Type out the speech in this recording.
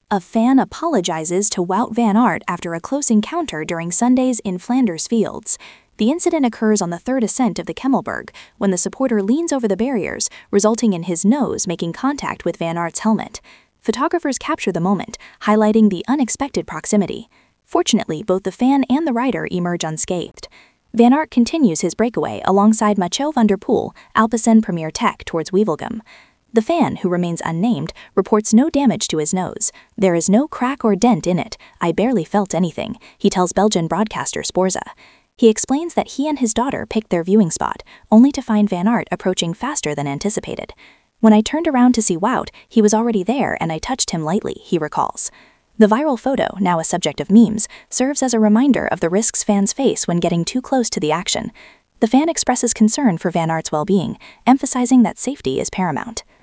A fan apologizes to Wout van Aert after a close encounter during Sundays in Flanders Fields. The incident occurs on the third ascent of the Kemmelberg, when the supporter leans over the barriers, resulting in his nose making contact with Van Aert's helmet. Photographers capture the moment, highlighting the unexpected proximity. Fortunately, both the fan and the rider emerge unscathed. Van Aert continues his breakaway alongside Mathieu van der Poel, Alpecin Premier Tech, towards Wevelgem. The fan, who remains unnamed, reports no damage to his nose. "There is no crack or dent in it. I barely felt anything," he tells Belgian broadcaster Sporza. He explains that he and his daughter picked their viewing spot, only to find Van Aert approaching faster than anticipated. "When I turned around to see Wout, he was already there and I touched him lightly," he recalls. The viral photo, now a subject of memes, serves as a reminder of the risks fans face when getting too close to the action. The fan expresses concern for Van Aert's well-being, emphasizing that safety is paramount.